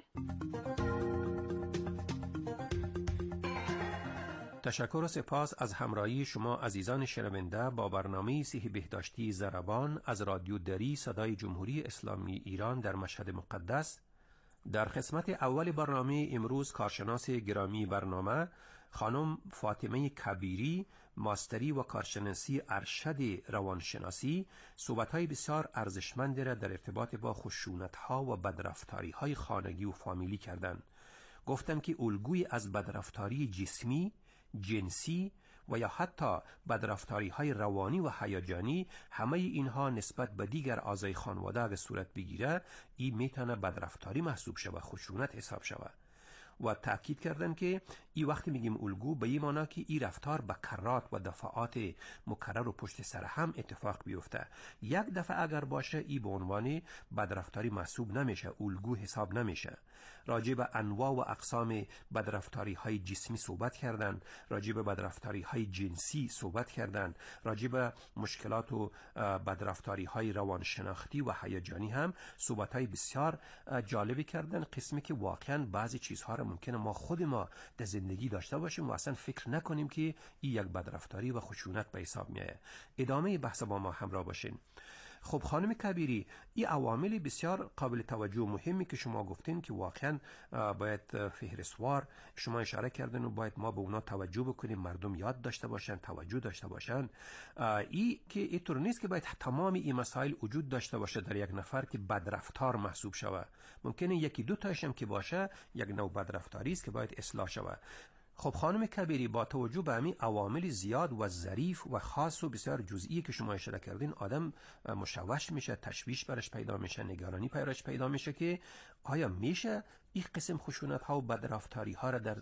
تشکر و سپاس از همراهی شما عزیزان شنونده با برنامه صحی بهداشتی ضربان از رادیو دری صدای جمهوری اسلامی ایران در مشهد مقدس. در قسمت اول برنامه امروز کارشناس گرامی برنامه خانم فاطمه کبیری، ماستری و کارشناسی ارشد روانشناسی، صحبت‌های بسیار ارزشمند را در ارتباط با خشونت‌ها و بدرفتاری‌های خانگی و فامیلی کردند. گفتم که الگوی از بدرفتاری جسمی، جنسی و یا حتی بدرفتاری‌های روانی و هیجانی، همه اینها نسبت به دیگر اعضای خانواده اگر صورت بگیره، این میتونه بدرفتاری محسوب شود، خشونت حساب شود. و تأکید کردن که این وقتی میگیم الگو به این معنی که این رفتار به کرات و دفعات مکرر و پشت سر هم اتفاق بیفته. یک دفعه اگر باشه این به عنوان بدرفتاری محسوب نمیشه، الگو حساب نمیشه. راجع به انواع و اقسام بدرفتاری های جسمی صحبت کردن، راجع به بدرفتاری های جنسی صحبت کردن، راجع به مشکلات و بدرفتاری های روانشناختی و هیجانی هم صحبت های بسیار جالبی کردن. قسمی که واقعا بعضی چیزها رو ممکنه ما خود ما در زندگی داشته باشیم و اصلا فکر نکنیم که این یک بدرفتاری و خشونت به حساب میاد. ادامه بحث با ما همراه باشین. خب خانم کبیری، این عوامل بسیار قابل توجه و مهمی که شما گفتین که واقعا باید فهرستوار شما اشاره کردن و باید ما به اونا توجه بکنیم، مردم یاد داشته باشن، توجه داشته باشن. این که اینطور نیست که باید تمام این مسائل وجود داشته باشه در یک نفر که بدرفتار محسوب شود. ممکنه یکی دو تاش هم که باشه یک نوع بدرفتاری است که باید اصلاح شود. خب خانم کبیری، با توجه به همین عوامل زیاد و ظریف و خاص و بسیار جزئی که شما اشاره کردین، آدم مشوش میشه، تشویش برش پیدا میشه، نگرانی برش پیدا میشه که آیا میشه این قسم خشونت ها و بدرفتاری ها را در